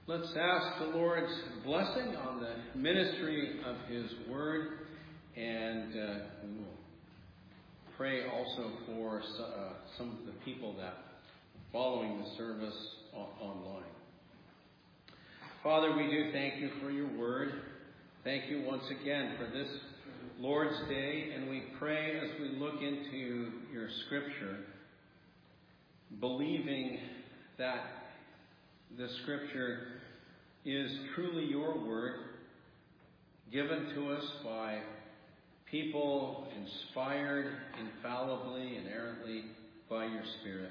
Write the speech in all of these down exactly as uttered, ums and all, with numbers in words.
Let's ask the Lord's blessing on the ministry of His Word, and uh, we will pray also for uh, some of the people that are following the service o- online. Father, we do thank you for your Word. Thank you once again for this Lord's Day, and we pray as we look into your Scripture, believing that the Scripture is truly your word, given to us by people inspired infallibly, inerrantly by your Spirit.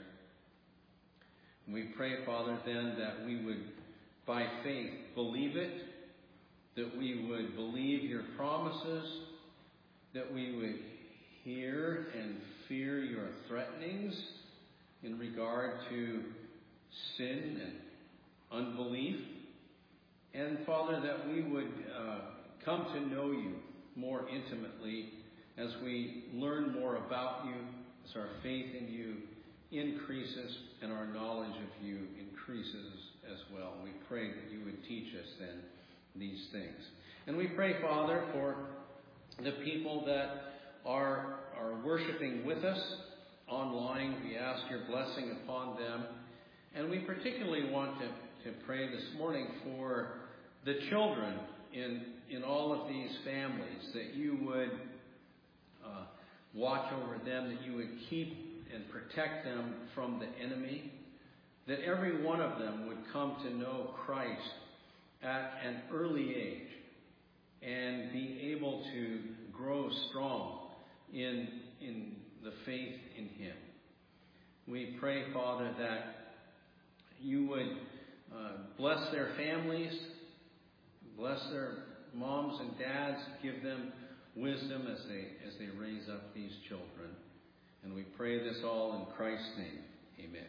We pray, Father, then that we would, by faith, believe it, that we would believe your promises, that we would hear and fear your threatenings in regard to sin and unbelief. And Father, that we would uh, come to know you more intimately as we learn more about you, as our faith in you increases and our knowledge of you increases as well. We pray that you would teach us then these things. And we pray, Father, for the people that are, are worshiping with us online. We ask your blessing upon them. And we particularly want to to pray this morning for the children in in all of these families, that you would uh, watch over them, that you would keep and protect them from the enemy, that every one of them would come to know Christ at an early age and be able to grow strong in in the faith in him. We pray, Father, that you would Uh, bless their families, bless their moms and dads, give them wisdom as they as they raise up these children. And we pray this all in Christ's name. Amen.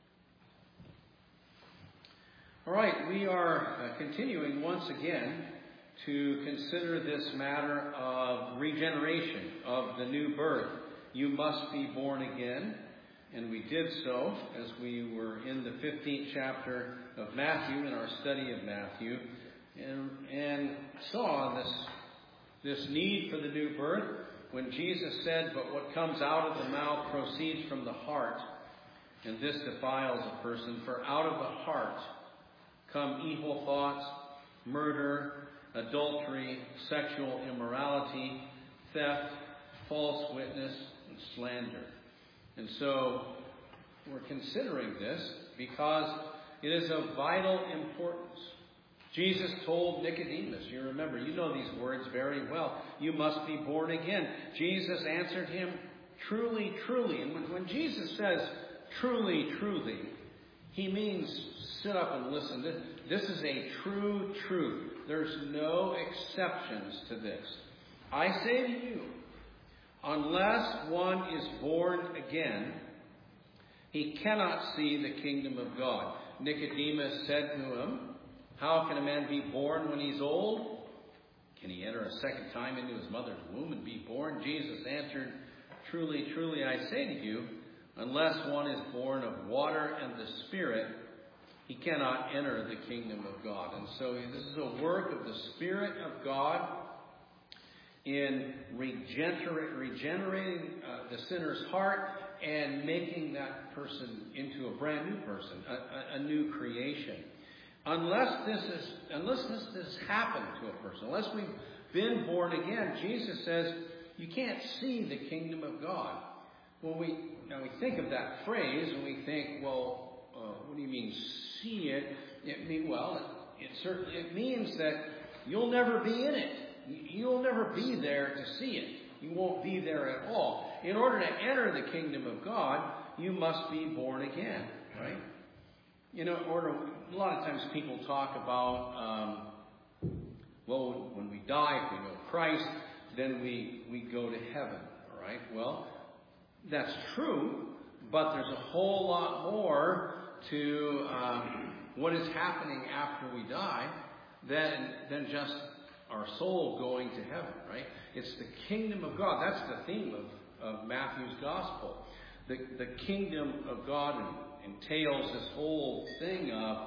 All right, we are uh, continuing once again to consider this matter of regeneration, of the new birth. You must be born again. And we did so as we were in the fifteenth chapter of Matthew, in our study of Matthew, and, and saw this, this need for the new birth when Jesus said, "But what comes out of the mouth proceeds from the heart, and this defiles a person. For out of the heart come evil thoughts, murder, adultery, sexual immorality, theft, false witness, and slander." And so we're considering this because it is of vital importance. Jesus told Nicodemus, you remember, you know these words very well, "You must be born again." Jesus answered him, "Truly, truly." And when, when Jesus says, "Truly, truly," he means sit up and listen. This, this is a true truth. There's no exceptions to this. I say to you, unless one is born again, he cannot see the kingdom of God. Nicodemus said to him, "How can a man be born when he's old? Can he enter a second time into his mother's womb and be born?" Jesus answered, "Truly, truly, I say to you, unless one is born of water and the Spirit, he cannot enter the kingdom of God." And so this is a work of the Spirit of God in regener- regenerating uh, the sinner's heart and making that person into a brand new person, a, a, a new creation. Unless this is, unless this has happened to a person, unless we've been born again, Jesus says you can't see the kingdom of God. When we now we think of that phrase and we think, well, uh, what do you mean see it? It mean well, it, it certainly it means that you'll never be in it. You'll never be there to see it. You won't be there at all. In order to enter the kingdom of God, you must be born again, right? You know, order, a lot of times people talk about, um, well, when we die, if we know Christ, then we, we go to heaven, all right? Well, that's true, but there's a whole lot more to um, what is happening after we die than, than just our soul going to heaven, right? It's the kingdom of God. That's the theme of, of Matthew's gospel. The, the kingdom of God entails this whole thing of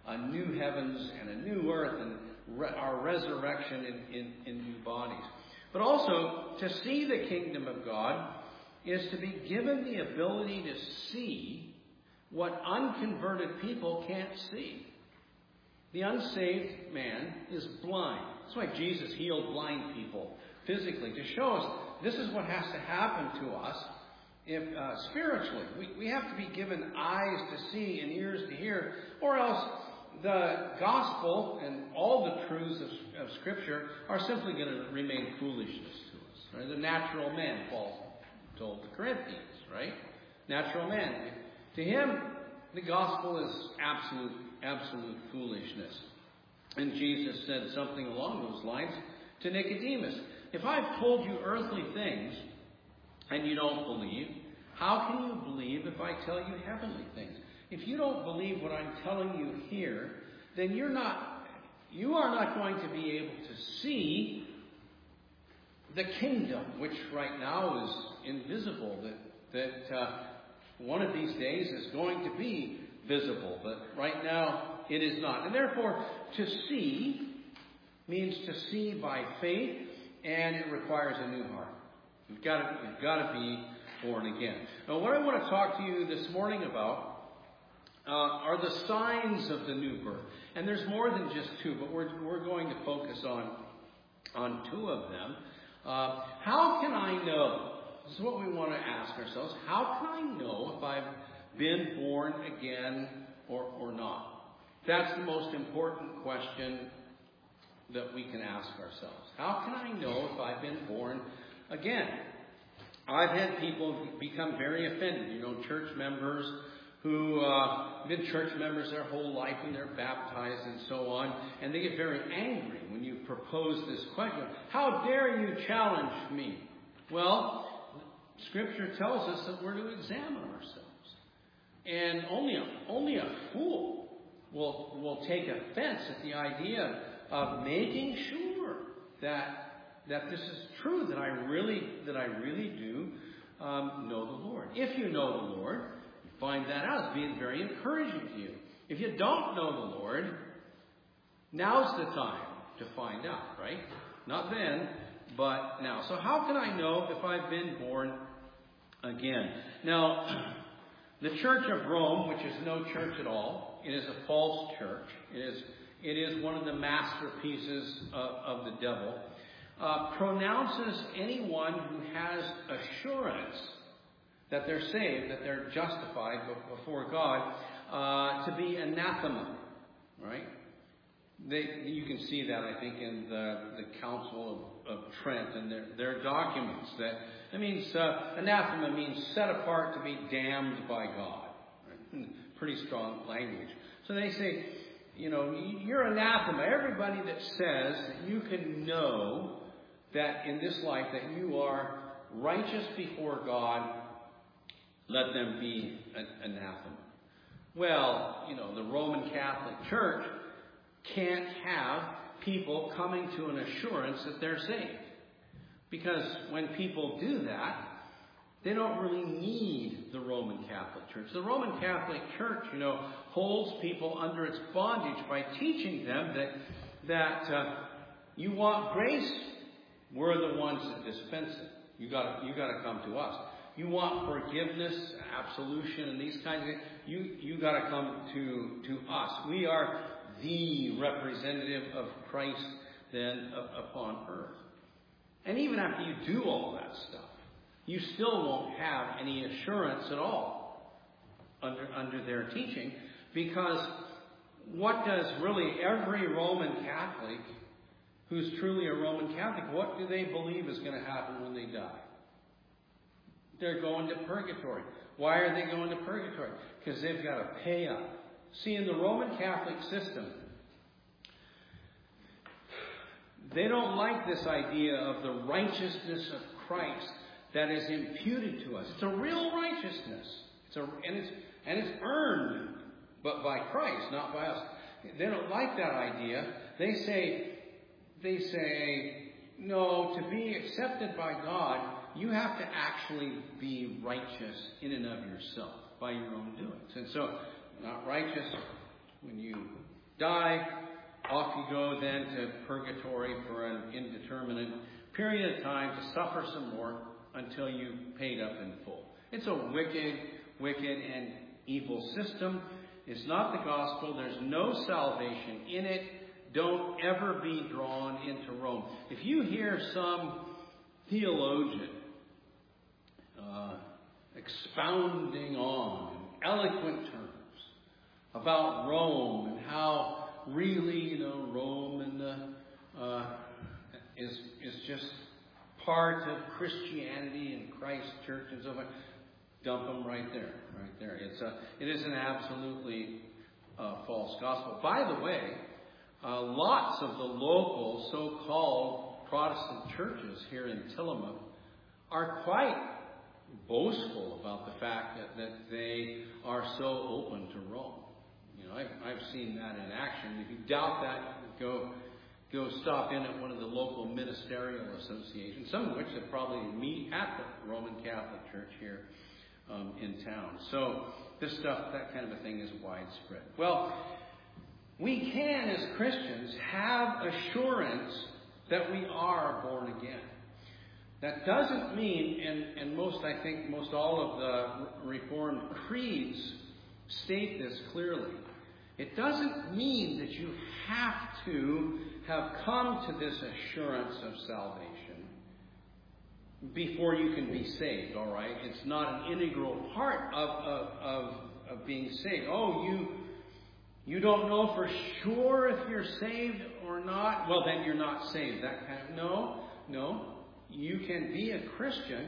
a new heavens and a new earth and re- our resurrection in, in, in new bodies. But also, to see the kingdom of God is to be given the ability to see what unconverted people can't see. The unsaved man is blind. That's why Jesus healed blind people physically, to show us this is what has to happen to us if uh, spiritually. We, we have to be given eyes to see and ears to hear, or else the gospel and all the truths of, of Scripture are simply going to remain foolishness to us. Right? The natural man, Paul told the Corinthians, right? Natural man. To him, the gospel is absolute, absolute foolishness. And Jesus said something along those lines to Nicodemus. If I've told you earthly things and you don't believe, how can you believe if I tell you heavenly things? If you don't believe what I'm telling you here, then you're not, you are not going to be able to see the kingdom, which right now is invisible, that, that uh, one of these days is going to be visible, but right now it is not. And therefore, to see means to see by faith, and it requires a new heart. You've got to, you've got to be born again. Now, what I want to talk to you this morning about uh, are the signs of the new birth. And there's more than just two, but we're, we're going to focus on, on two of them. Uh, how can I know? This is what we want to ask ourselves. How can I know if I've been born again or, or not? That's the most important question that we can ask ourselves. How can I know if I've been born again? I've had people become very offended, you know, church members who uh, have been church members their whole life and they're baptized and so on, and they get very angry when you propose this question. How dare you challenge me? Well, Scripture tells us that we're to examine ourselves. And only a, only a fool will, will take offense at the idea of making sure that that this is true, that I really that I really do um, know the Lord. If you know the Lord, you find that out. It's being very encouraging to you. If you don't know the Lord, now's the time to find out, right? Not then, but now. So how can I know if I've been born again? Now, the Church of Rome, which is no church at all, it is a false church. It is It is one of the masterpieces of, of the devil. Uh, pronounces anyone who has assurance that they're saved, that they're justified before God, uh, to be anathema. Right? They, you can see that, I think, in the, the Council of, of Trent and their, their documents. That it means uh, anathema means set apart to be damned by God. Right? Pretty strong language. So they say, you know, you're anathema. Everybody that says that you can know that in this life that you are righteous before God, let them be an anathema. Well, you know, the Roman Catholic Church can't have people coming to an assurance that they're saved. Because when people do that, they don't really need the Roman Catholic Church. The Roman Catholic Church, you know, holds people under its bondage by teaching them that that uh, you want grace, we're the ones that dispense it. You got you got to come to us. You want forgiveness, absolution, and these kinds of things. You you got to come to to us. We are the representative of Christ then upon earth. And even after you do all that stuff, you still won't have any assurance at all under under their teaching, because what does really every Roman Catholic who's truly a Roman Catholic, what do they believe is going to happen when they die? They're going to purgatory. Why are they going to purgatory? Because they've got to pay up. See, in the Roman Catholic system, they don't like this idea of the righteousness of Christ that is imputed to us. It's a real righteousness. It's a, and it's and it's earned, but by Christ, not by us. They don't like that idea. They say, they say, no, to be accepted by God, you have to actually be righteous in and of yourself by your own doings. And so, not righteous when you die, off you go then to purgatory for an indeterminate period of time to suffer some more until you paid up in full. It's a wicked, wicked and evil system. It's not the gospel. There's no salvation in it. Don't ever be drawn into Rome. If you hear some theologian uh, expounding on in eloquent terms about Rome and how really, you know, Rome and the, uh, is is just part of Christianity and Christ's church and so forth, dump them right there, right there. It's a, it is an absolutely uh, false gospel. By the way, uh, lots of the local so-called Protestant churches here in Tillamook are quite boastful about the fact that, that they are so open to Rome. You know, I've, I've seen that in action. If you doubt that, go go stop in at one of the local ministerial associations, some of which that probably meet at the Roman Catholic Church here um, in town. So this stuff, that kind of a thing is widespread. Well, we can, as Christians, have assurance that we are born again. That doesn't mean, and, and most, I think, most all of the Reformed creeds state this clearly. It doesn't mean that you have to have come to this assurance of salvation before you can be saved, all right? It's not an integral part of, of, of, of being saved. Oh, you, you don't know for sure if you're saved or not? Well, then you're not saved. That kind of, no, no. You can be a Christian,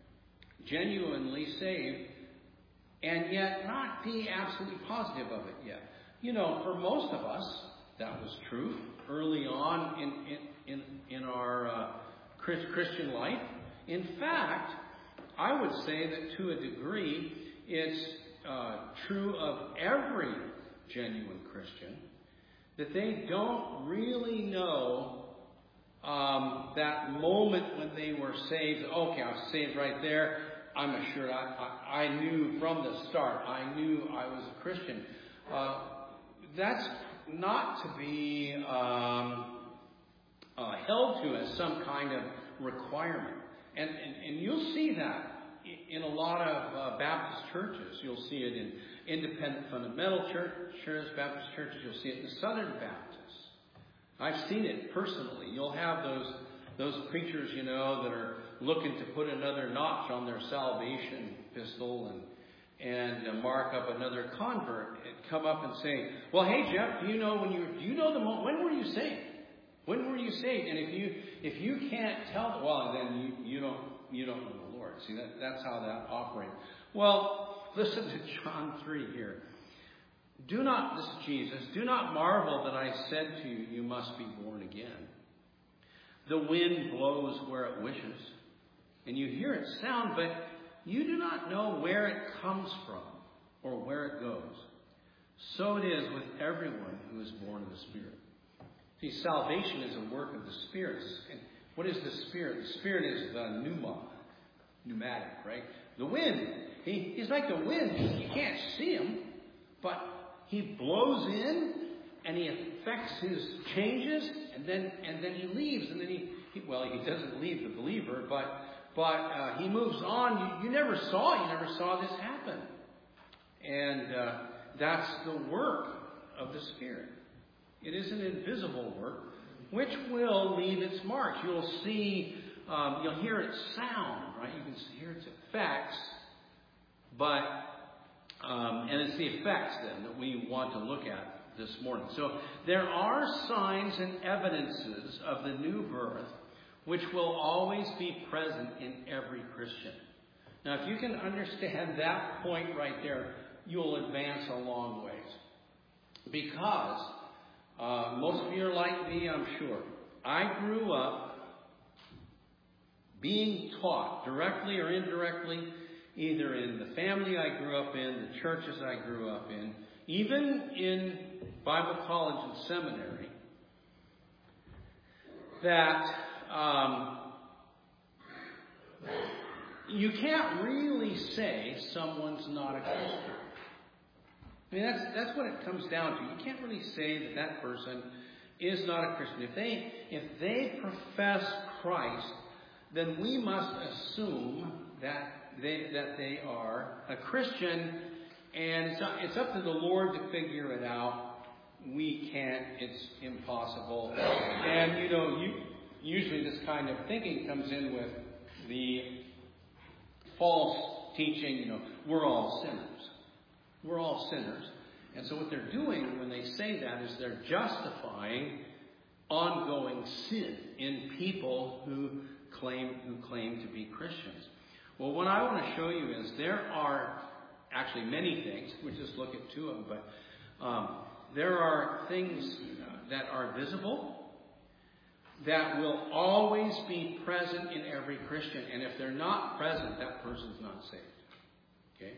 genuinely saved, and yet not be absolutely positive of it yet. You know, for most of us, that was true early on in in in, in our uh, Christian life. In fact, I would say that to a degree, it's uh, true of every genuine Christian that they don't really know um, that moment when they were saved. Okay, I was saved right there. I'm assured. I, I, I knew from the start. I knew I was a Christian. Uh, that's not to be um, uh, held to as some kind of requirement. And, and, and you'll see that in a lot of uh, Baptist churches. You'll see it in independent fundamental churches, Baptist churches. You'll see it in Southern Baptists. I've seen it personally. You'll have those those preachers, you know, that are looking to put another notch on their salvation pistol and and uh, mark up another convert and come up and say, well, hey, Jeff, do you know when you do you know the moment, when were you saved? When were you saved? And if you if you can't tell, well, then you, you don't you don't know the Lord. See, that that's how that operates. Well, listen to John three here. Do not, this is Jesus, do not marvel that I said to you, you must be born again. The wind blows where it wishes, and you hear its sound, but you do not know where it comes from or where it goes. So it is with everyone who is born of the Spirit. See, salvation is a work of the Spirit. And what is the Spirit? The Spirit is the pneuma, pneumatic, right? The wind. He, he's like the wind. You can't see him, but he blows in and he affects his changes, and then and then he leaves, and then he, he well, he doesn't leave the believer, but but uh, he moves on. You, you never saw, you never saw this happen, and uh, that's the work of the Spirit. It is an invisible work, which will leave its mark. You'll see, um, you'll hear its sound, right? You can hear its effects, but um, and it's the effects then that we want to look at this morning. So there are signs and evidences of the new birth which will always be present in every Christian. Now, if you can understand that point right there, you'll advance a long ways. Because uh, most of you are like me, I'm sure. I grew up being taught, directly or indirectly, either in the family I grew up in, the churches I grew up in, even in Bible college and seminary, that um, you can't really say someone's not a Christian. I mean, that's that's what it comes down to. You can't really say that that person is not a Christian. If they if they profess Christ, then we must assume that they that they are a Christian, and it's up, it's up to the Lord to figure it out. We can't. It's impossible. And you know, you, usually this kind of thinking comes in with the false teaching. You know, we're all sinners. We're all sinners. And so what they're doing when they say that is they're justifying ongoing sin in people who claim who claim to be Christians. Well, what I want to show you is there are actually many things. We just look at two of them, but um, there are things that are visible that will always be present in every Christian. And if they're not present, that person's not saved. Okay?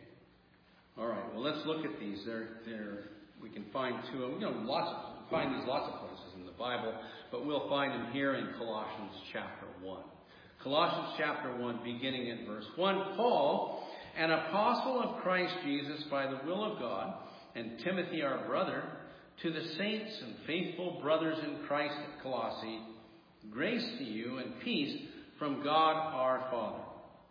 All right. Well, let's look at these. They're, they're, we can find two of them. You know, lots of, find these lots of places in the Bible, but we'll find them here in Colossians chapter one. Colossians chapter one, beginning at verse one. Paul, an apostle of Christ Jesus by the will of God, and Timothy our brother, to the saints and faithful brothers in Christ at Colossae, grace to you and peace from God our Father.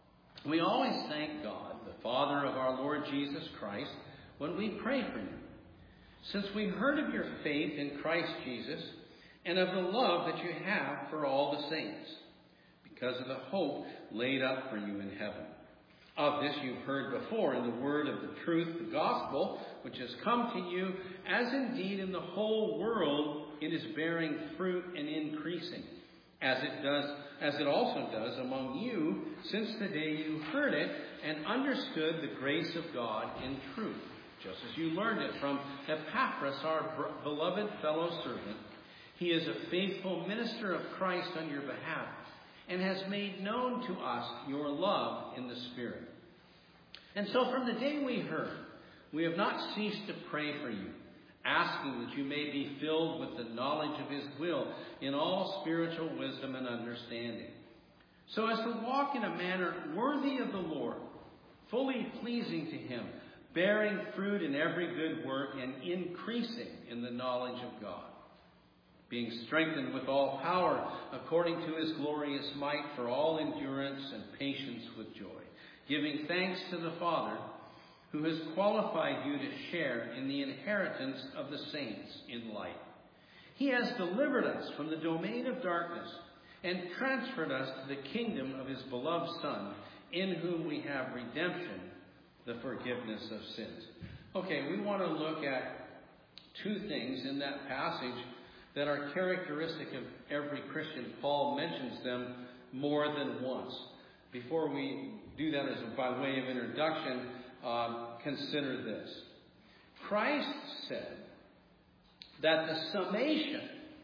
We always thank God, the Father of our Lord Jesus Christ, when we pray for you, since we heard of your faith in Christ Jesus and of the love that you have for all the saints, because of the hope laid up for you in heaven. Of this you've heard before in the word of the truth, the gospel, which has come to you, as indeed in the whole world it is bearing fruit and increasing, as it does, as it also does among you, since the day you heard it and understood the grace of God in truth, just as you learned it from Epaphras, our beloved fellow servant. He is a faithful minister of Christ on your behalf, and has made known to us your love in the Spirit. And so from the day we heard, we have not ceased to pray for you, asking that you may be filled with the knowledge of his will in all spiritual wisdom and understanding, so as to walk in a manner worthy of the Lord, fully pleasing to him, bearing fruit in every good work and increasing in the knowledge of God, being strengthened with all power according to his glorious might for all endurance and patience with joy, giving thanks to the Father who has qualified you to share in the inheritance of the saints in light. He has delivered us from the domain of darkness and transferred us to the kingdom of his beloved Son, in whom we have redemption, the forgiveness of sins. Okay, we want to look at two things in that passage that are characteristic of every Christian. Paul mentions them more than once. Before we do that as a, by way of introduction, um, consider this. Christ said that the summation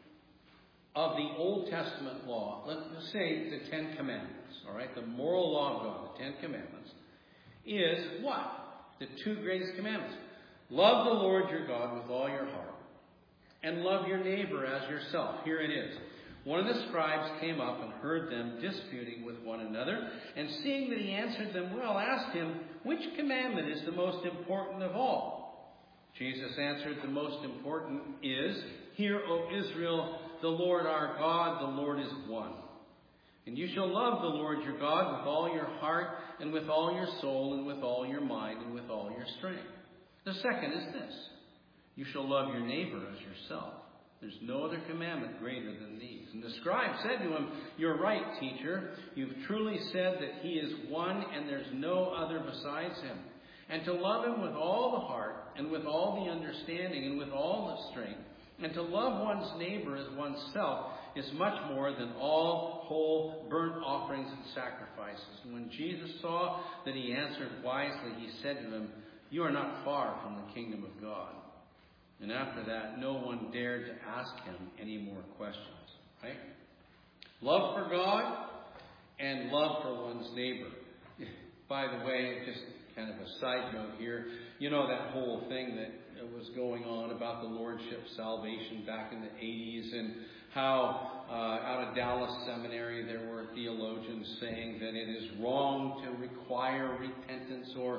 of the Old Testament law, let's say the Ten Commandments, all right, the moral law of God, the Ten Commandments, is what? The two greatest commandments. Love the Lord your God with all your heart, and love your neighbor as yourself. Here it is. One of the scribes came up and heard them disputing with one another, and seeing that he answered them well, asked him, which commandment is the most important of all? Jesus answered, the most important is, hear, O Israel, the Lord our God, the Lord is one. And you shall love the Lord your God with all your heart, and with all your soul, and with all your mind, and with all your strength. The second is this. You shall love your neighbor as yourself. There's no other commandment greater than these. And the scribe said to him, you're right, teacher. You've truly said that he is one and there's no other besides him. And to love him with all the heart and with all the understanding and with all the strength, and to love one's neighbor as oneself is much more than all whole burnt offerings and sacrifices. And when Jesus saw that he answered wisely, he said to him, you are not far from the kingdom of God. And after that, no one dared to ask him any more questions. Right? Love for God and love for one's neighbor. By the way, just kind of a side note here, you know that whole thing that was going on about the Lordship salvation back in the eighties, and how uh, out of Dallas Seminary there were theologians saying that it is wrong to require repentance or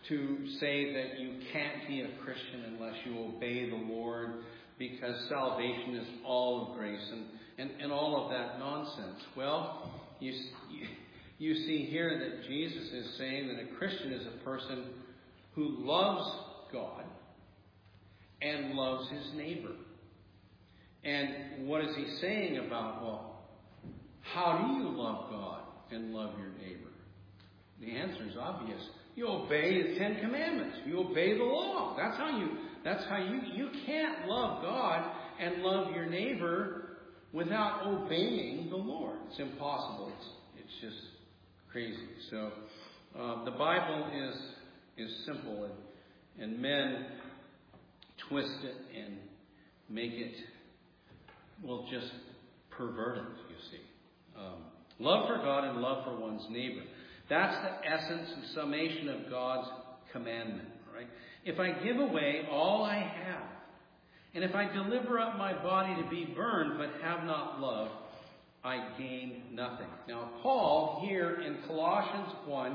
to say that you can't be a Christian unless you obey the Lord because salvation is all of grace and, and, and all of that nonsense. Well, you, you see here that Jesus is saying that a Christian is a person who loves God and loves his neighbor. And what is he saying about, well, how do you love God and love your neighbor? The answer is obvious. You obey the Ten Commandments. You obey the law. That's how you, that's how you, you can't love God and love your neighbor without obeying the Lord. It's impossible. It's, it's just crazy. So, uh, the Bible is, is simple, and, and men twist it and make it, well, just pervert it, you see. Um, love for God and love for one's neighbor. That's the essence and summation of God's commandment, right? If I give away all I have, and if I deliver up my body to be burned but have not love, I gain nothing. Now, Paul here in Colossians one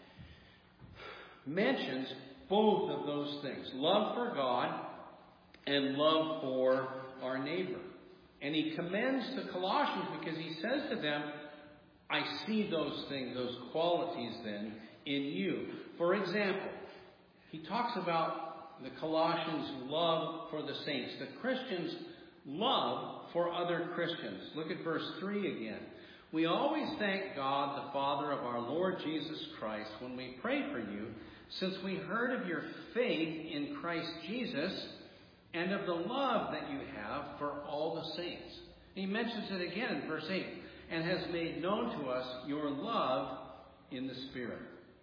mentions both of those things. Love for God and love for our neighbor. And he commends the Colossians because he says to them, I see those things, those qualities then in you. For example, he talks about the Colossians' love for the saints, the Christians' love for other Christians. Look at verse three again. We always thank God, the Father of our Lord Jesus Christ, when we pray for you, since we heard of your faith in Christ Jesus and of the love that you have for all the saints. He mentions it again in verse eight. And has made known to us your love in the Spirit.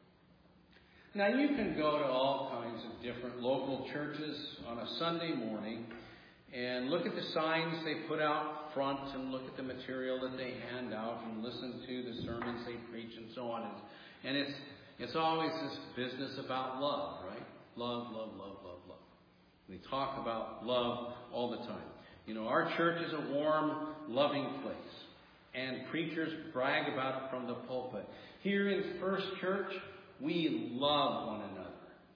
Now, you can go to all kinds of different local churches on a Sunday morning and look at the signs they put out front and look at the material that they hand out and listen to the sermons they preach and so on. And it's it's always this business about love, right? Love, love, love, love, love. We talk about love all the time. You know, our church is a warm, loving place. And preachers brag about it from the pulpit. Here in First Church, we love one another.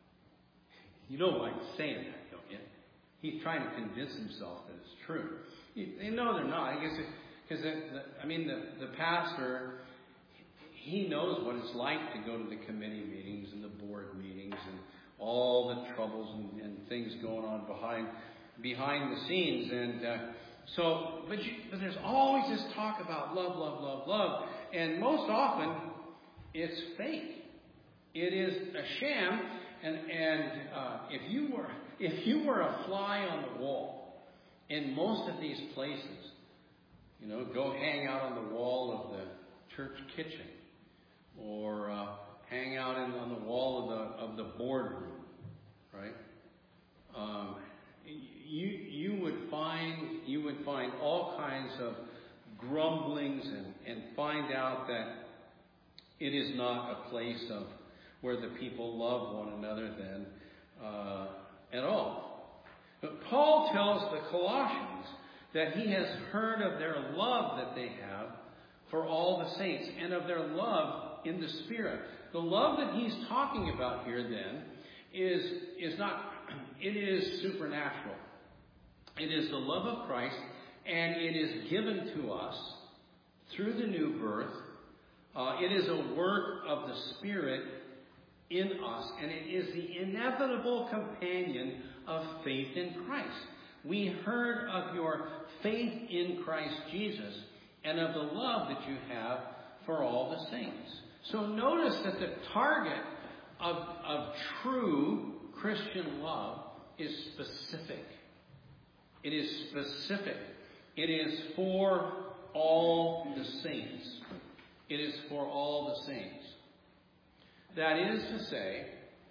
You know why he's saying that, don't you? He's trying to convince himself that it's true. They know they're not. I guess because I mean the the pastor, he knows what it's like to go to the committee meetings and the board meetings and all the troubles and, and things going on behind behind the scenes and. Uh, So, but, you, but there's always this talk about love, love, love, love. And most often, it's fake. It is a sham. And, and uh, if you were if you were a fly on the wall in most of these places, you know, go hang out on the wall of the church kitchen, or uh, hang out in, on the wall of the of the boardroom, right? Um, You you would find you would find all kinds of grumblings and, and find out that it is not a place of where the people love one another then uh, at all. But Paul tells the Colossians that he has heard of their love that they have for all the saints and of their love in the Spirit. The love that he's talking about here then is is not it is supernatural. It is the love of Christ, and it is given to us through the new birth. Uh, it is a work of the Spirit in us, and it is the inevitable companion of faith in Christ. We heard of your faith in Christ Jesus and of the love that you have for all the saints. So notice that the target of, of true Christian love is specific. It is specific. It is for all the saints. It is for all the saints. That is to say,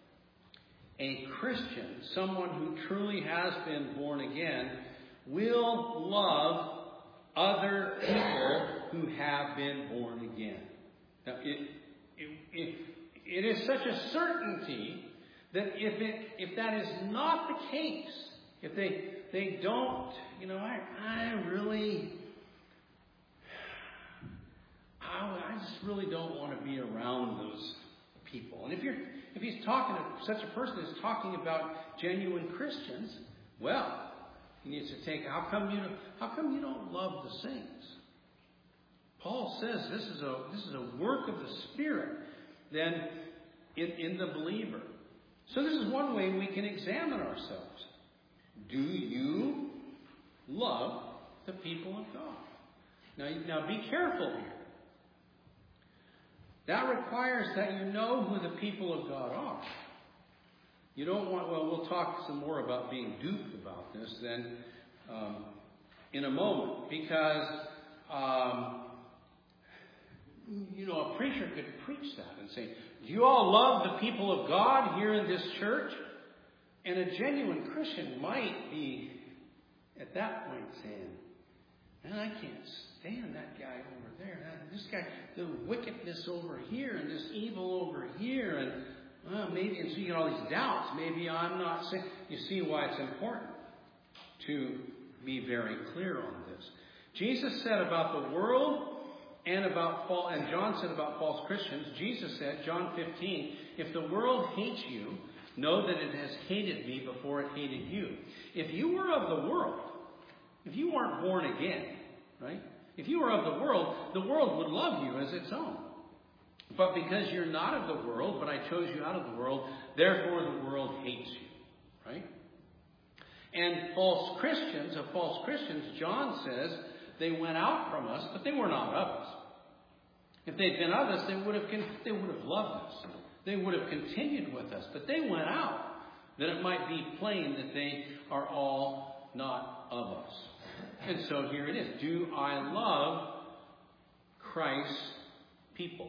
a Christian, someone who truly has been born again, will love other people who have been born again. Now, it, it, it, it is such a certainty that if it if that is not the case, if they they don't, you know, I I really, I, I just really don't want to be around those people. And if you're if if he's talking, such a person is talking about genuine Christians, well, he needs to take, how come you don't, how come you don't love the saints? Paul says this is a this is a work of the Spirit then in, in the believer. So this is one way we can examine ourselves. Do you love the people of God? Now, now be careful here. That requires that you know who the people of God are. You don't want, well, we'll talk some more about being duped about this then um, in a moment. Because, um, you know, a preacher could preach that and say, do you all love the people of God here in this church? And a genuine Christian might be at that point saying, man, I can't stand that guy over there. That, this guy, the wickedness over here and this evil over here. And well, maybe, and so you get all these doubts. Maybe I'm not saying. You see why it's important to be very clear on this. Jesus said about the world and about false, and John said about false Christians. Jesus said, John fifteen, if the world hates you, know that it has hated me before it hated you. If you were of the world, if you weren't born again, right? If you were of the world, the world would love you as its own. But because you're not of the world, but I chose you out of the world, therefore the world hates you, right? And false Christians, of false Christians, John says, they went out from us, but they were not of us. If they'd been of us, they would have, they would have loved us. They would have continued with us, but they went out, that it might be plain that they are all not of us. And so here it is. Do I love Christ's people?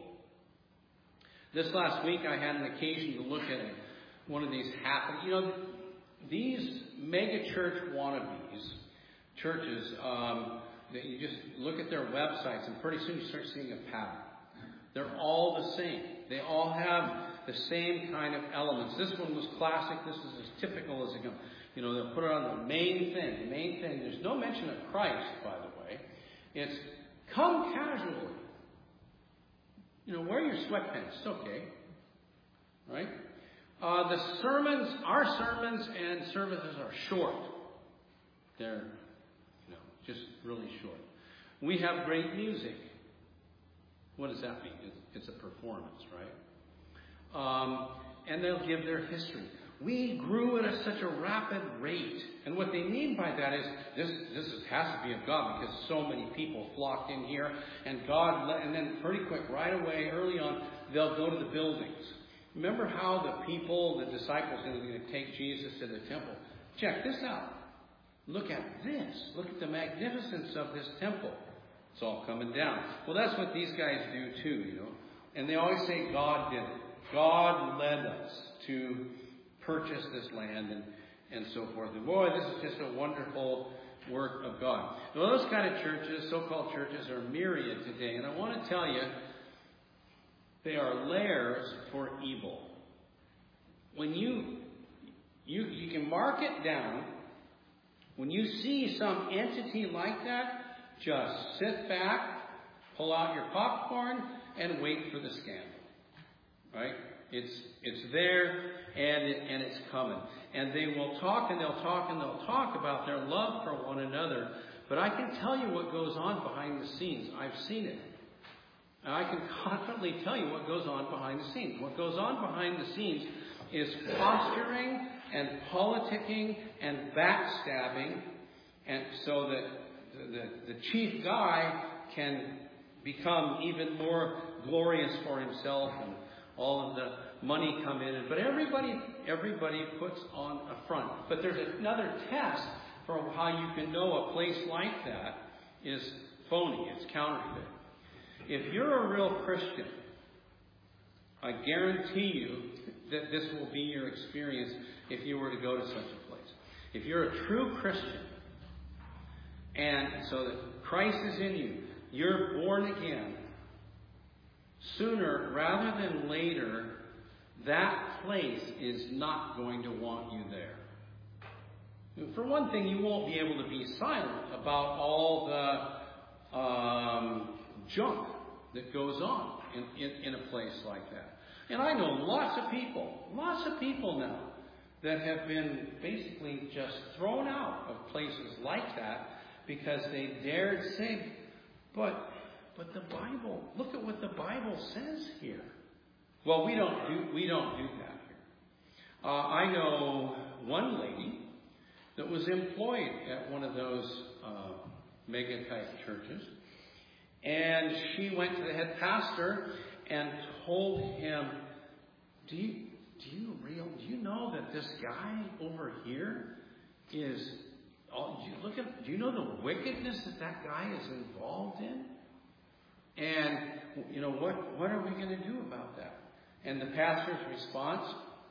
This last week I had an occasion to look at one of these happen. You know, these mega church wannabes, churches, um, that you just look at their websites and pretty soon you start seeing a pattern. They're all the same. They all have the same kind of elements. This one was classic. This is as typical as it goes. You know, they'll put it on the main thing. The main thing. There's no mention of Christ, by the way. It's come casually. You know, wear your sweatpants. It's okay. Right? Uh, the sermons, our sermons and services are short. They're, you know, just really short. We have great music. What does that mean? It's a performance, right? Um, and they'll give their history. We grew at a, such a rapid rate. And what they mean by that is this this is, has to be of God because so many people flocked in here. And God, let, and then pretty quick, right away, early on, they'll go to the buildings. Remember how the people, the disciples, were going to take Jesus to the temple. Check this out. Look at this. Look at the magnificence of this temple. It's all coming down. Well, that's what these guys do too, you know. And they always say God did it. God led us to purchase this land and, and so forth. And boy, this is just a wonderful work of God. Well, those kind of churches, so-called churches, are myriad today. And I want to tell you, they are lairs for evil. When you, you, you can mark it down, when you see some entity like that, just sit back, pull out your popcorn, and wait for the scandal. Right? It's it's there, and it, and it's coming. And they will talk, and they'll talk, and they'll talk about their love for one another. But I can tell you what goes on behind the scenes. I've seen it. And I can confidently tell you what goes on behind the scenes. What goes on behind the scenes is posturing and politicking and backstabbing, and so that the, the chief guy can become even more glorious for himself, and all of the money come in. But everybody, everybody puts on a front. But there's another test for how you can know a place like that is phony. It's counterfeit. If you're a real Christian, I guarantee you that this will be your experience if you were to go to such a place. If you're a true Christian, and so that Christ is in you, you're born again, sooner rather than later, that place is not going to want you there. For one thing, you won't be able to be silent about all the um, junk that goes on in, in, in a place like that. And I know lots of people, lots of people now that have been basically just thrown out of places like that because they dared say, but but the Bible, look at what the Bible says here. Well, we don't do we don't do that here. Uh, I know one lady that was employed at one of those uh, mega type churches, and she went to the head pastor and told him, "Do you do you real do you know that this guy over here is? Oh, do you look at do you know the wickedness that that guy is involved in? And you know what what are we going to do about that?" And the pastor's response: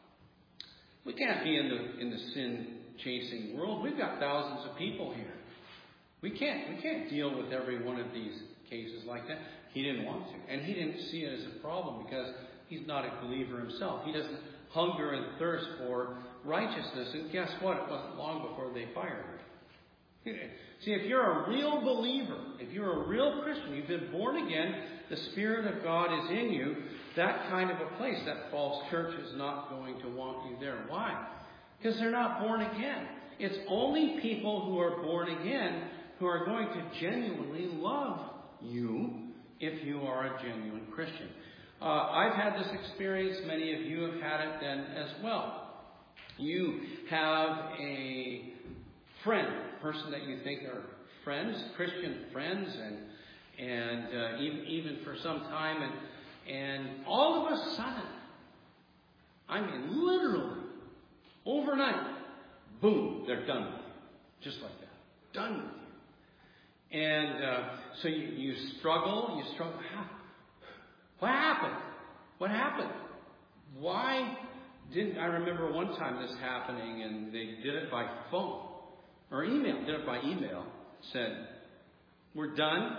"We can't be in the in the sin chasing world. We've got thousands of people here. We can't we can't deal with every one of these cases like that." He didn't want to, and he didn't see it as a problem because he's not a believer himself. He doesn't hunger and thirst for righteousness. And guess what? It wasn't long before they fired him. See, if you're a real believer, if you're a real Christian, you've been born again, the Spirit of God is in you, that kind of a place, that false church is not going to want you there. Why? Because they're not born again. It's only people who are born again who are going to genuinely love you if you are a genuine Christian. Uh, I've had this experience. Many of you have had it then as well. You have a friend, person that you think are friends, Christian friends, and and uh, even, even for some time, and and all of a sudden, I mean literally, overnight, boom, they're done with you. Just like that. Done with you. And uh, so you, you struggle, you struggle. What happened? What happened? Why didn't I remember one time this happening, and they did it by phone or email, did it by email, said, "We're done.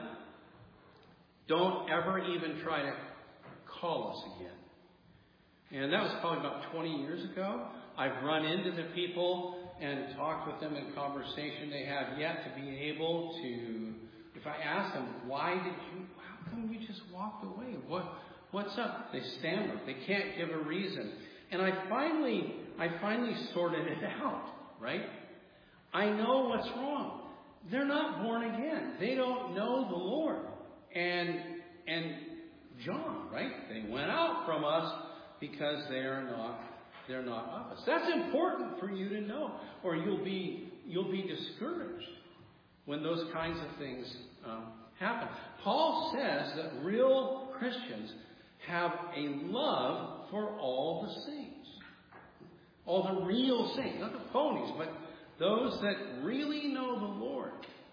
Don't ever even try to call us again." And that was probably about twenty years ago. I've run into the people and talked with them in conversation. They have yet to be able to, if I ask them, why did you, how come you just walked away? What, what's up? They stammer. They can't give a reason. And I finally, I finally sorted it out, right? I know what's wrong. They're not born again. They don't know the Lord. And, and John, right? They went out from us because they are not They're not of us. That's important for you to know, or you'll be you'll be discouraged when those kinds of things um, happen. Paul says that real Christians have a love for all the saints, all the real saints, not the phonies, but those that really know the Lord.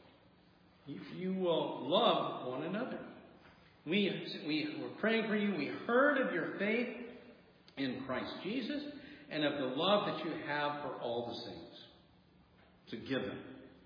If you will love one another. We we were praying for you. We heard of your faith in Christ Jesus, and of the love that you have for all the saints. To give them.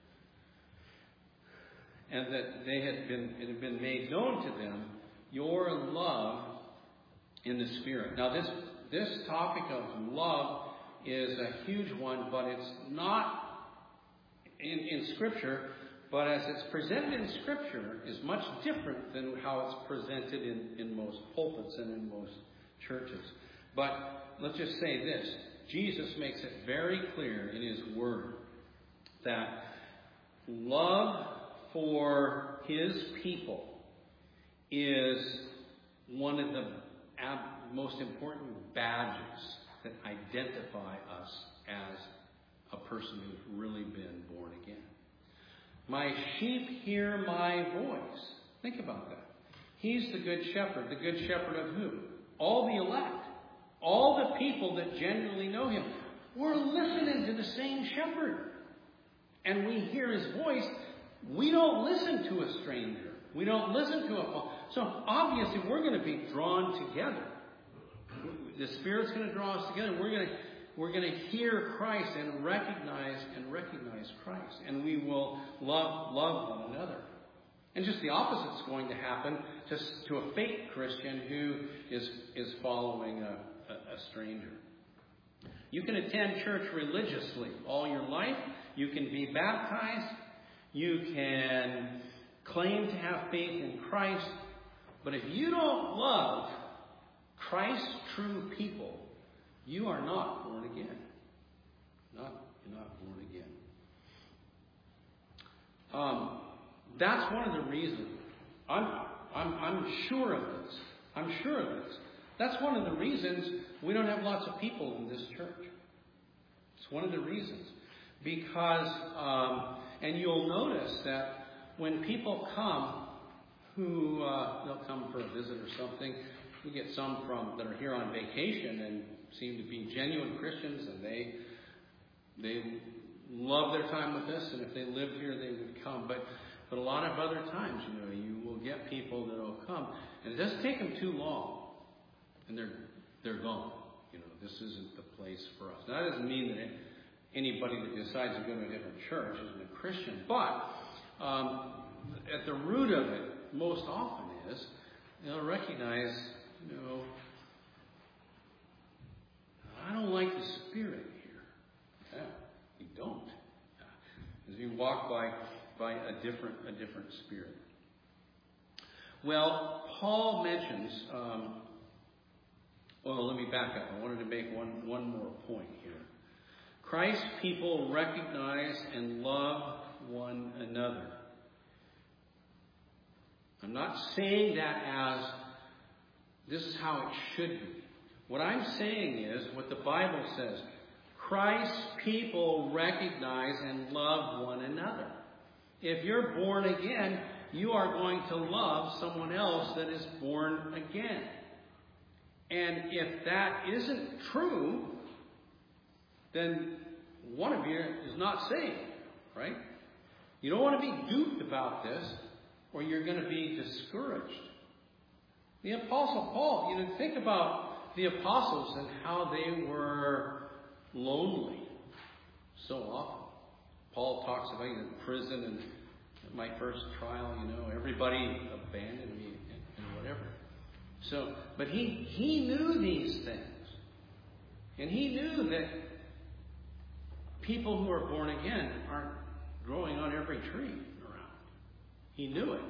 And that they had been, it had been made known to them, your love in the Spirit. Now this, this topic of love is a huge one, but it's not in, in Scripture, but as it's presented in Scripture is much different than how it's presented in, in most pulpits and in most churches. But let's just say this. Jesus makes it very clear in His Word that love for His people is one of the ab- most important badges that identify us as a person who's really been born again. My sheep hear my voice. Think about that. He's the good shepherd. The good shepherd of who? All the elect. All the people that genuinely know Him. We're listening to the same shepherd. And we hear His voice. We don't listen to a stranger. We don't listen to a... So obviously we're going to be drawn together. The Spirit's going to draw us together. We're going to we're going to hear Christ and recognize and recognize Christ. And we will love love one another. And just the opposite is going to happen to, to a fake Christian who is, is following a, a, a stranger. You can attend church religiously all your life. You can be baptized. You can claim to have faith in Christ. But if you don't love Christ's true people, you are not born again. Not, you're not born again. Um, that's one of the reasons. I'm, I'm, I'm sure of this. I'm sure of this. That's one of the reasons we don't have lots of people in this church. It's one of the reasons. Because, um, and you'll notice that when people come who, uh, they'll come for a visit or something, we get some from that are here on vacation and seem to be genuine Christians, and they they love their time with us, and if they lived here, they would come. But but a lot of other times, you know, you will get people that will come, and it doesn't take them too long, and they're they're gone. You know, this isn't the place for us. Now, that doesn't mean that anybody that decides to go to a different church isn't a Christian, but um, at the root of it, most often is they'll recognize, you know, I don't like the spirit here. Yeah, you don't. As you walk by by a different a different spirit. Well, Paul mentions. Um, well, let me back up. I wanted to make one one more point here. Christ's people recognize and love one another. I'm not saying that as this is how it should be. What I'm saying is what the Bible says. Christ's people recognize and love one another. If you're born again, you are going to love someone else that is born again. And if that isn't true, then one of you is not saved, right? You don't want to be duped about this, or you're going to be discouraged. The Apostle Paul, you know, think about the apostles and how they were lonely so often. Paul talks about in prison and my first trial, you know, everybody abandoned me and, and whatever. So, but he he knew these things, and he knew that people who are born again aren't growing on every tree around. He knew it.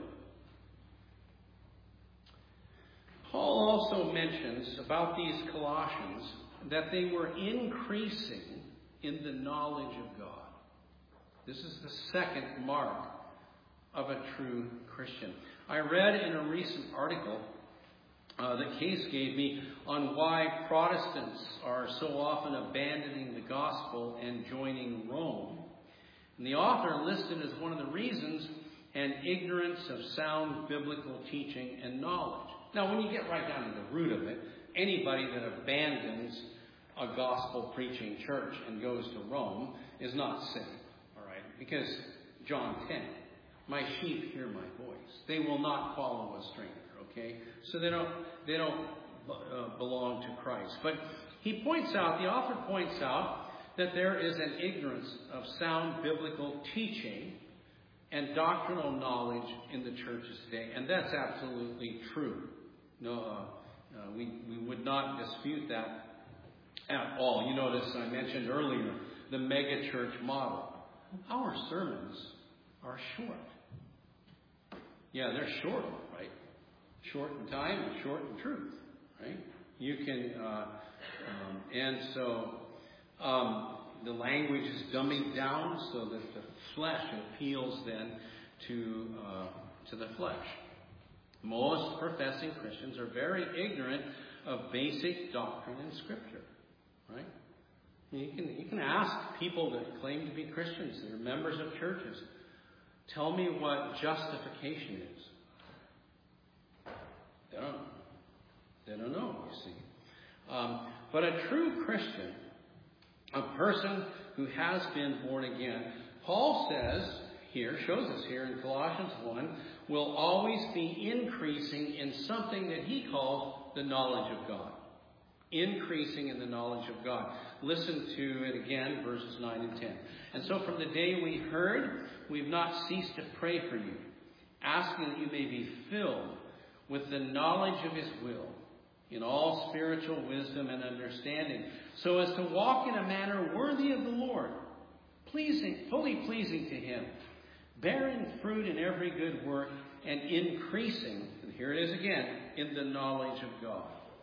Paul also mentions about these Colossians that they were increasing in the knowledge of God. This is the second mark of a true Christian. I read in a recent article uh, that Case gave me on why Protestants are so often abandoning the gospel and joining Rome. And the author listed as one of the reasons an ignorance of sound biblical teaching and knowledge. Now, when you get right down to the root of it, anybody that abandons a gospel-preaching church and goes to Rome is not saved, all right? Because John ten, my sheep hear my voice. They will not follow a stranger, okay? So they don't they don't uh, belong to Christ. But he points out, the author points out, that there is an ignorance of sound biblical teaching and doctrinal knowledge in the churches today. And that's absolutely true. No, uh, uh, we, we would not dispute that at all. You notice I mentioned earlier the mega church model. Our sermons are short. Yeah, they're short, right? Short in time and short in truth, right? You can, uh, um, and so um, the language is dumbing down so that the flesh appeals then to uh, to the flesh. Most professing Christians are very ignorant of basic doctrine and Scripture, right? You can you can ask people that claim to be Christians, that are members of churches, tell me what justification is. They don't. They don't know. You see, um, but a true Christian, a person who has been born again, Paul says here, shows us here in Colossians one, will always be increasing in something that he calls the knowledge of God. Increasing in the knowledge of God. Listen to it again, verses nine and ten. And so from the day we heard, we've not ceased to pray for you, asking that you may be filled with the knowledge of his will, in all spiritual wisdom and understanding, so as to walk in a manner worthy of the Lord, pleasing, fully pleasing to him, bearing fruit in every good work, and increasing, and here it is again, in the knowledge of God.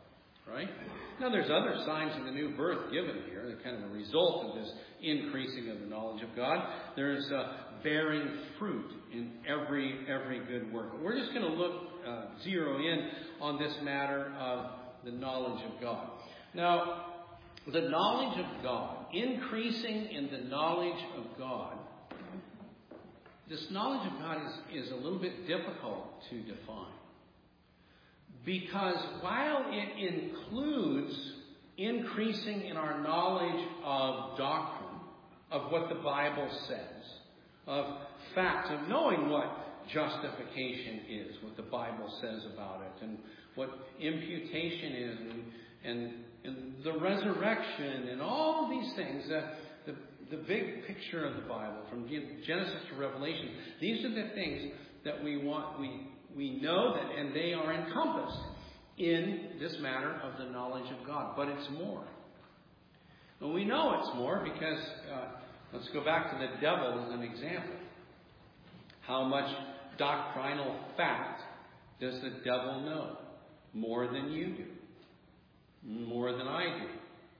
right? Now, there's other signs of the new birth given here. They're kind of a result of this increasing of the knowledge of God. There's uh, bearing fruit in every every good work. We're just going to look, uh, zero in on this matter of the knowledge of God. Now, the knowledge of God, increasing in the knowledge of God, this knowledge of God is, is a little bit difficult to define. Because while it includes increasing in our knowledge of doctrine, of what the Bible says, of facts, of knowing what justification is, what the Bible says about it, and what imputation is, and, and, and the resurrection, and all of these things, uh, the, the big picture of the Bible, from Genesis to Revelation, these are the things that we want, we We know that, and they are encompassed in this matter of the knowledge of God. But it's more. And we know it's more because, uh, let's go back to the devil as an example. How much doctrinal fact does the devil know? More than you do. More than I do.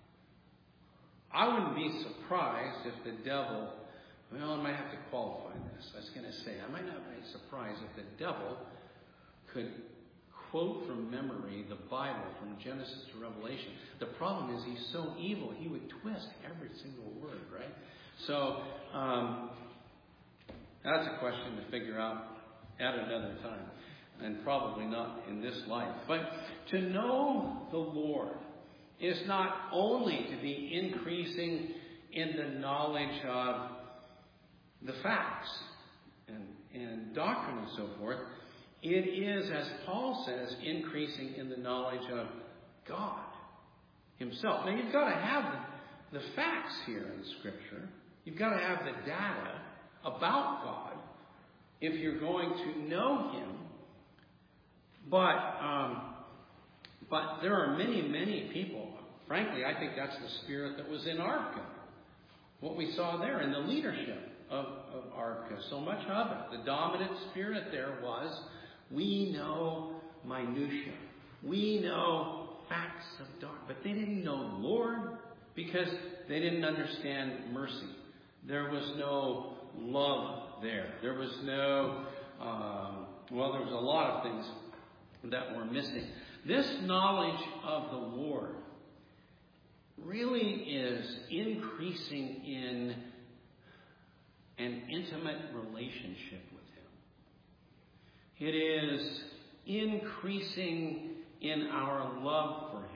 I wouldn't be surprised if the devil, well, I might have to qualify this. I was going to say, I might not be surprised if the devil could quote from memory the Bible from Genesis to Revelation. The problem is he's so evil, he would twist every single word, right? So, um, that's a question to figure out at another time, and probably not in this life. But to know the Lord is not only to be increasing in the knowledge of the facts and, and doctrine and so forth. It is, as Paul says, increasing in the knowledge of God himself. Now, you've got to have the, the facts here in Scripture. You've got to have the data about God if you're going to know Him. But, um, but there are many, many people. Frankly, I think that's the spirit that was in Arca. What we saw there in the leadership of, of Arca. So much of it. The dominant spirit there was, we know minutia. We know facts of dark. But they didn't know the Lord because they didn't understand mercy. There was no love there. There was no, um, well, there was a lot of things that were missing. This knowledge of the Lord really is increasing in an intimate relationship with Him. It is increasing in our love for Him.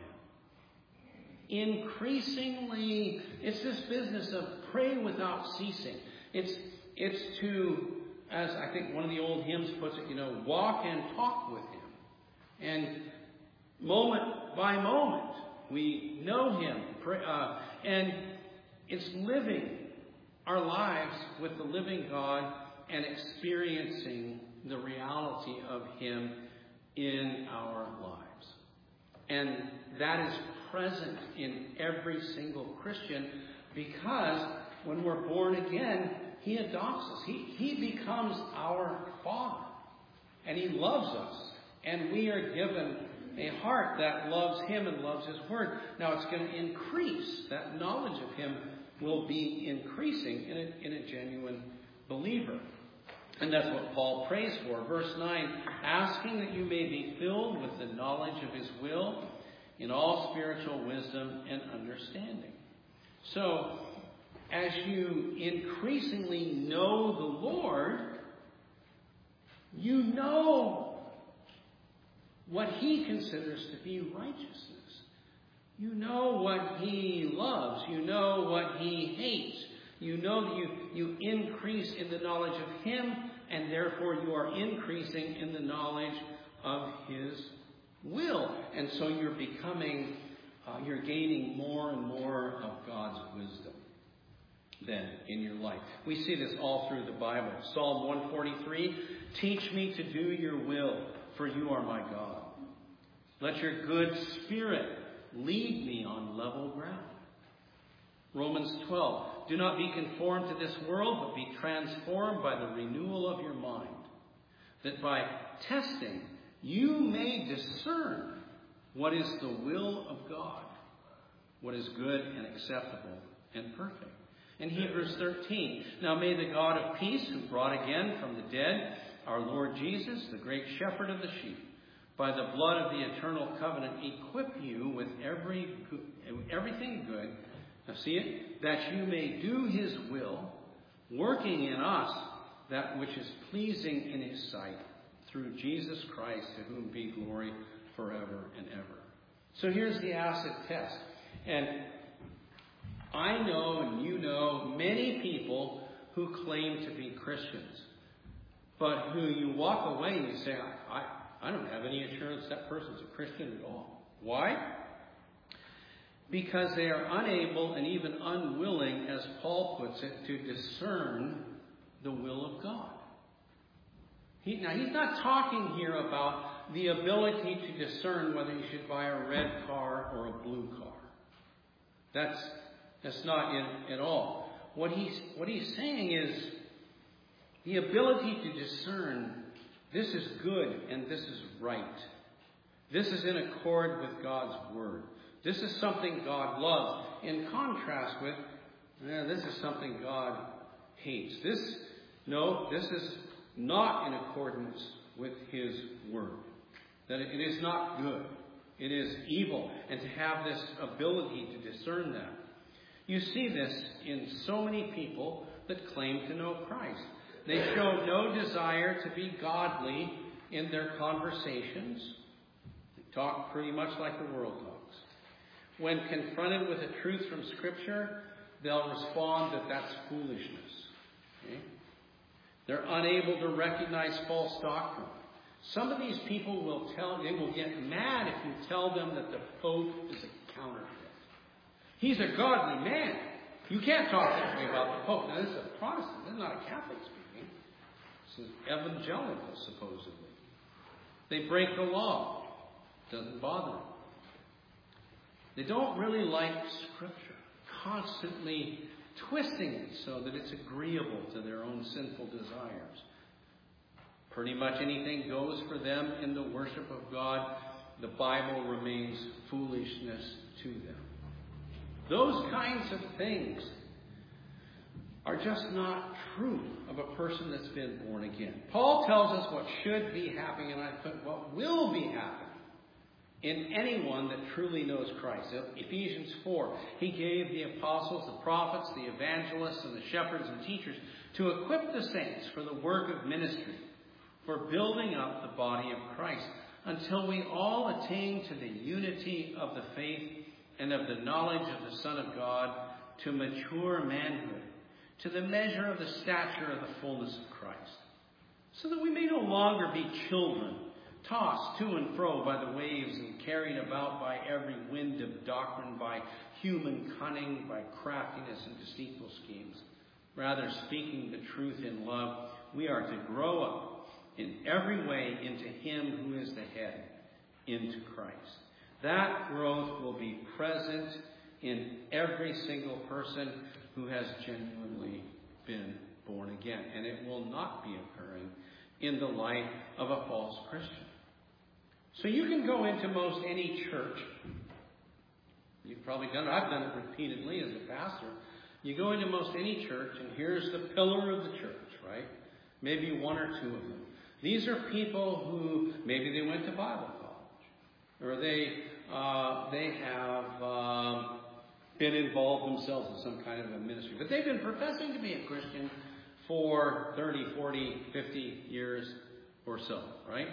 Increasingly, it's this business of pray without ceasing. It's, it's to, as I think one of the old hymns puts it, you know, walk and talk with Him. And moment by moment, we know Him. Pray, uh, and it's living our lives with the living God and experiencing the reality of Him in our lives. And that is present in every single Christian because when we're born again, He adopts us. He, he becomes our Father. And He loves us. And we are given a heart that loves Him and loves His Word. Now it's going to increase. That knowledge of Him will be increasing in a, in a genuine believer. And that's what Paul prays for. Verse nine, asking that you may be filled with the knowledge of His will in all spiritual wisdom and understanding. So, as you increasingly know the Lord, you know what He considers to be righteousness. You know what He loves. You know what He hates. You know that you, you increase in the knowledge of Him, and therefore you are increasing in the knowledge of His will. And so you're becoming, uh, you're gaining more and more of God's wisdom then in your life. We see this all through the Bible. Psalm one forty-three, teach me to do your will, for you are my God. Let your good spirit lead me on level ground. Romans twelve, do not be conformed to this world, but be transformed by the renewal of your mind, that by testing you may discern what is the will of God, what is good and acceptable and perfect. In Hebrews thirteen, now may the God of peace, who brought again from the dead our Lord Jesus, the great shepherd of the sheep, by the blood of the eternal covenant, equip you with every good, everything good, now see it, that you may do his will, working in us that which is pleasing in his sight, through Jesus Christ, to whom be glory forever and ever. So here's the acid test. And I know and you know many people who claim to be Christians, but who you walk away and you say, I, I, I don't have any assurance that person's a Christian at all. Why? Because they are unable and even unwilling, as Paul puts it, to discern the will of God. He, now, he's not talking here about the ability to discern whether you should buy a red car or a blue car. That's that's not it at all. What he's what he's saying is the ability to discern this is good and this is right. This is in accord with God's word. This is something God loves. In contrast with, eh, this is something God hates. This, no, this is not in accordance with his word. That it is not good. It is evil. And to have this ability to discern that. You see this in so many people that claim to know Christ. They show no desire to be godly in their conversations. They talk pretty much like the world talks. When confronted with a truth from Scripture, they'll respond that that's foolishness. Okay? They're unable to recognize false doctrine. Some of these people will tell, they will get mad if you tell them that the Pope is a counterfeit. He's a godly man. You can't talk that way about the Pope. Now, this is a Protestant. This is not a Catholic speaking. This is evangelical, supposedly. They break the law. Doesn't bother them. They don't really like Scripture, constantly twisting it so that it's agreeable to their own sinful desires. Pretty much anything goes for them in the worship of God. The Bible remains foolishness to them. Those kinds of things are just not true of a person that's been born again. Paul tells us what should be happening, and I put what will be happening in anyone that truly knows Christ. Ephesians four, he gave the apostles, the prophets, the evangelists, and the shepherds and teachers to equip the saints for the work of ministry, for building up the body of Christ, until we all attain to the unity of the faith and of the knowledge of the Son of God, to mature manhood, to the measure of the stature of the fullness of Christ, so that we may no longer be children, tossed to and fro by the waves and carried about by every wind of doctrine, by human cunning, by craftiness and deceitful schemes. Rather, speaking the truth in love, we are to grow up in every way into him who is the head, into Christ. That growth will be present in every single person who has genuinely been born again. And it will not be occurring in the life of a false Christian. So you can go into most any church. You've probably done it. I've done it repeatedly as a pastor. You go into most any church, and here's the pillar of the church, right? Maybe one or two of them. These are people who maybe they went to Bible college, or they uh, they have um, been involved themselves in some kind of a ministry, but they've been professing to be a Christian for thirty, forty, fifty years or so, right?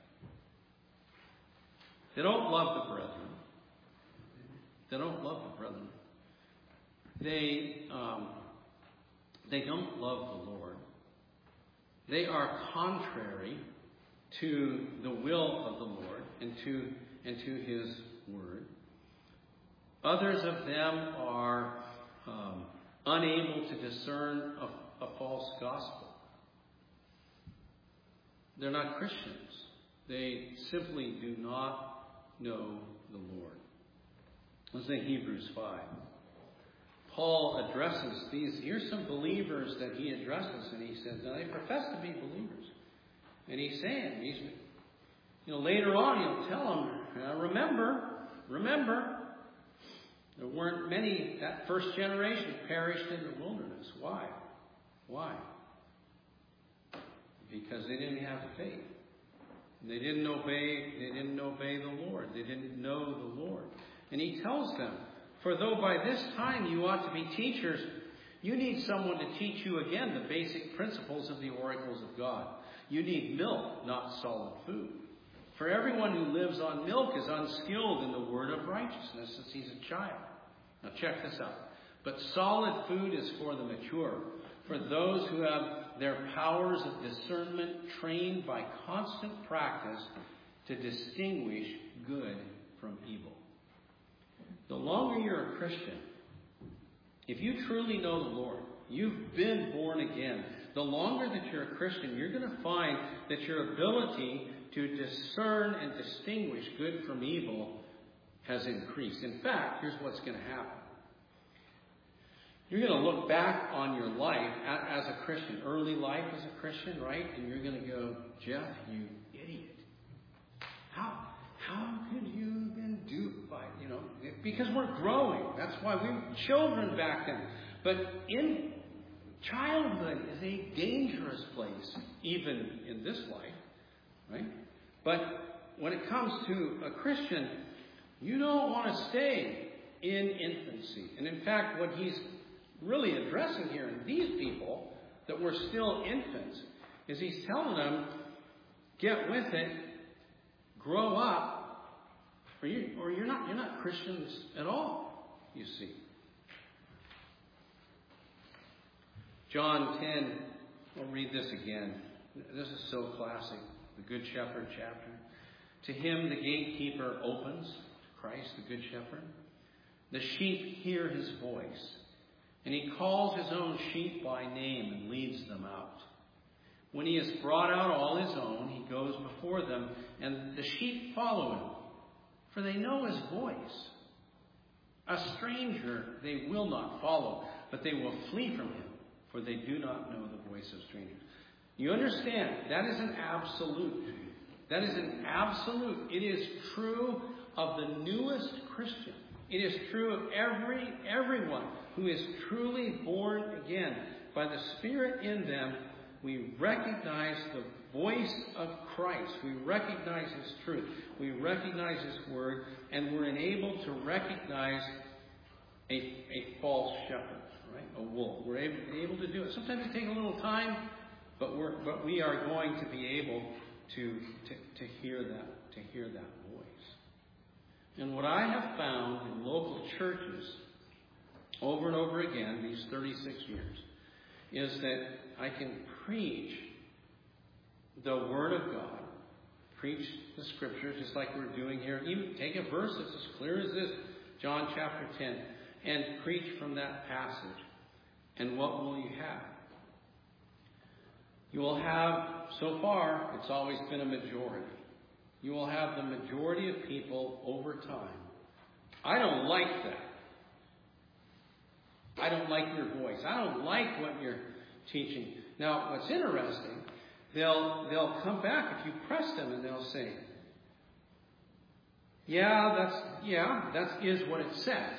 They don't love the brethren. They don't love the brethren. They um, they don't love the Lord. They are contrary to the will of the Lord and to and to His word. Others of them are um, unable to discern a, a false gospel. They're not Christians. They simply do not know the Lord. Let's say Hebrews five. Paul addresses these. Here's some believers that he addresses, and he says, now they profess to be believers. And he's saying, he's, you know, later on he'll tell them, Now remember, remember, there weren't many, that first generation perished in the wilderness. Why? Why? Because they didn't have faith. They didn't obey, they didn't obey the Lord. They didn't know the Lord. And he tells them, for though by this time you ought to be teachers, you need someone to teach you again the basic principles of the oracles of God. You need milk, not solid food. For everyone who lives on milk is unskilled in the word of righteousness, since he's a child. Now check this out. But solid food is for the mature, for those who have their powers of discernment trained by constant practice to distinguish good from evil. The longer you're a Christian, if you truly know the Lord, you've been born again, the longer that you're a Christian, you're going to find that your ability to discern and distinguish good from evil has increased. In fact, here's what's going to happen. You're going to look back on your life as a Christian, early life as a Christian, right? And you're going to go, Jeff, you idiot. How how could you have been duped by, you know, because we're growing. That's why we were children back then. But in childhood is a dangerous place, even in this life, right? But when it comes to a Christian, you don't want to stay in infancy. And in fact, what he's really addressing here in these people that were still infants is he's telling them, get with it, grow up, or, you, or you're not you're not Christians at all, you see. John ten, I'll read this again. This is so classic. The Good Shepherd chapter. To him the gatekeeper opens, Christ the Good Shepherd. The sheep hear his voice, and he calls his own sheep by name and leads them out. When he has brought out all his own, he goes before them, and the sheep follow him, for they know his voice. A stranger they will not follow, but they will flee from him, for they do not know the voice of strangers. You understand, that is an absolute. That is an absolute. It is true of the newest Christian. It is true of every everyone who is truly born again. By the Spirit in them, we recognize the voice of Christ. We recognize his truth. We recognize his word, and we're enabled to recognize a, a false shepherd, right? A wolf. We're able, able to do it. Sometimes it takes a little time, but we're but we are going to be able to to, to hear that to hear that voice. And what I have found in local churches over and over again these thirty-six years is that I can preach the Word of God, preach the Scripture just like we're doing here. Even take a verse that's as clear as this, John chapter ten, and preach from that passage. And what will you have? You will have, so far, it's always been a majority. You will have the majority of people over time. I don't like that. I don't like your voice. I don't like what you're teaching. Now, what's interesting, they'll they'll come back if you press them and they'll say, Yeah, that's yeah, that is what it says.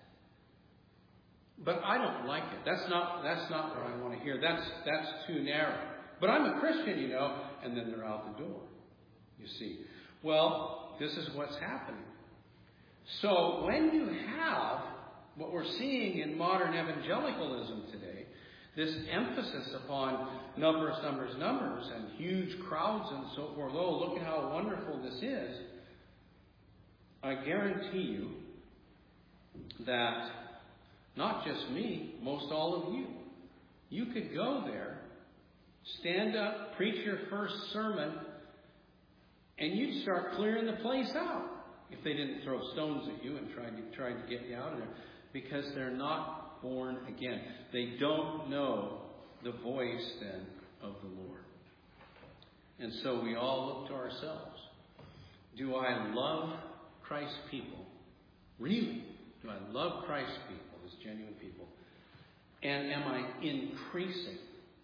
But I don't like it. That's not that's not what I want to hear. That's that's too narrow. But I'm a Christian, you know, and then they're out the door. You see. Well, this is what's happening. So when you have what we're seeing in modern evangelicalism today, this emphasis upon numbers, numbers, numbers, and huge crowds and so forth. Oh, look at how wonderful this is. I guarantee you that not just me, most all of you, you could go there, stand up, preach your first sermon, and you'd start clearing the place out if they didn't throw stones at you and try to try to get you out of there, because they're not born again. They don't know the voice then of the Lord. And so we all look to ourselves. Do I love Christ's people? Really? Do I love Christ's people as genuine people? And am I increasing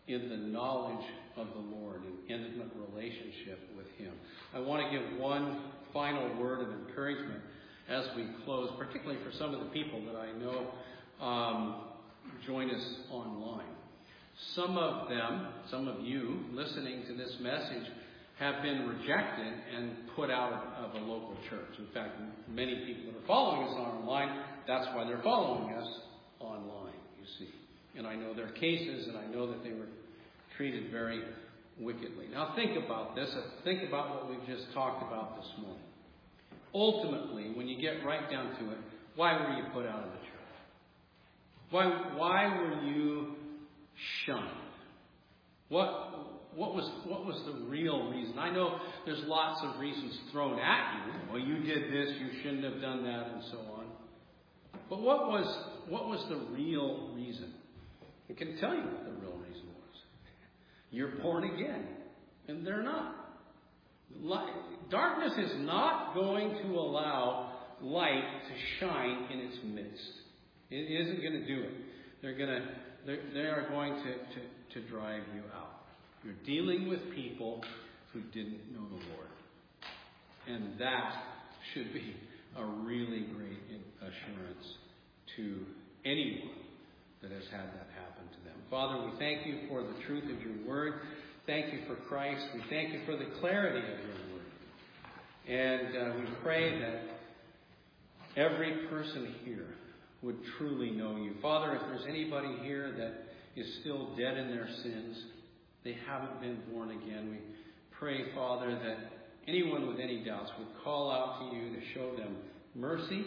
in the knowledge of the Lord, in intimate relationship with Him. I want to give one final word of encouragement as we close, particularly for some of the people that I know um, join us online. Some of them, some of you listening to this message, have been rejected and put out of, of a local church. In fact, many people that are following us online, that's why they're following us online, you see. And I know their cases, and I know that they were treated very wickedly. Now think about this. Think about what we've just talked about this morning. Ultimately, when you get right down to it, why were you put out of the church? Why, why were you shunned? What, what was, what was the real reason? I know there's lots of reasons thrown at you. Well, you did this, you shouldn't have done that, and so on. But what was, what was the real reason? I can tell you what the real reason was. You're born again, and they're not. Light, darkness is not going to allow light to shine in its midst. It isn't going to do it. They're going to, they're, they are going to, to, to drive you out. You're dealing with people who didn't know the Lord. And that should be a really great assurance to anyone that has had that happen to them. Father, we thank you for the truth of your word. Thank you for Christ. We thank you for the clarity of your word. And uh, we pray that every person here would truly know you. Father, if there's anybody here that is still dead in their sins, they haven't been born again, we pray, Father, that anyone with any doubts would call out to you to show them mercy.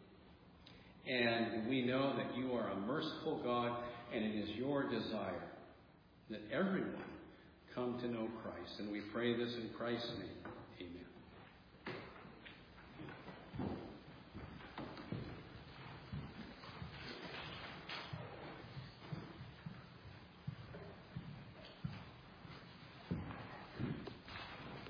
And we know that you are a merciful God, and it is your desire that everyone come to know Christ. And we pray this in Christ's name.